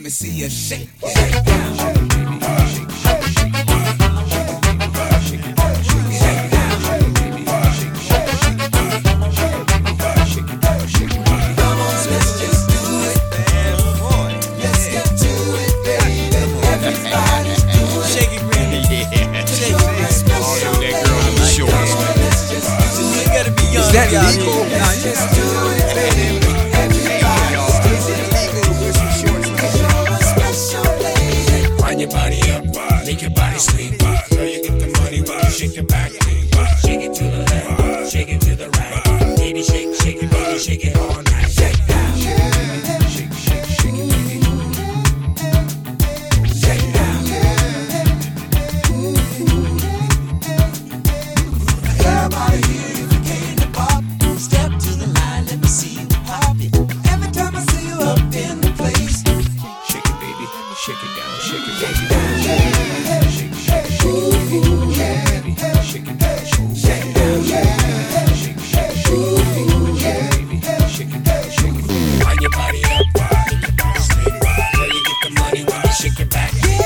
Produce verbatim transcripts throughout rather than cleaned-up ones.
let me see you shake, shake down. Is that legal? Wind your body up, make your body sweet. Girl, you get the money, shake your back, shake it to the left, shake it to the right. Baby, shake, shake it, baby, shake it all night. Shake down, shake, shake, shake it, baby. Shake down. Everybody here, if you came to pop, step to the line, let me see you pop it. Every time I see you up in the place, shake it, baby, shake it down, shake it, baby. Shake, shake, shake, shake it, baby, shake it down, shake it down, shake, shake, shake it, baby, shake it down, shake it. Wind your body up, make your body swing. Where you get the money when you shake it back.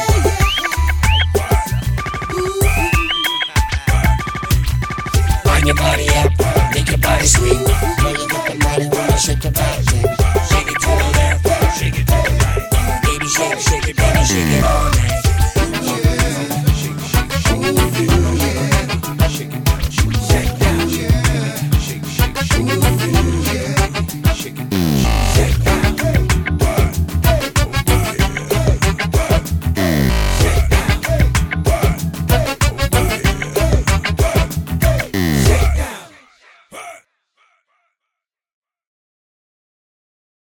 Wind your body up, make your body swing. Where you get the money when you shake it back. Shake it to the left, shake it to the right. Baby, shake, shake it, baby, shake it all night.